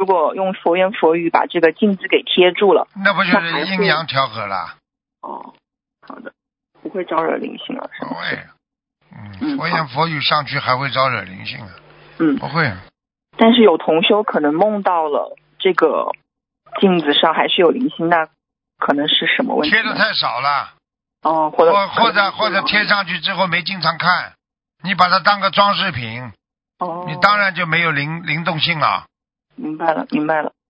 如果用佛言佛语把这个镜子给贴住了， 那不就是阴阳调和了？ 哦，好的，不会招惹灵性了，是吧？ 不会。佛言佛语上去还会招惹灵性啊？不会。 但是有同修可能梦到了这个镜子上还是有灵性，那可能是什么问题？ 贴的太少了。 哦，或者贴上去之后没经常看，你把它当个装饰品，你当然就没有灵动性了。 明白了。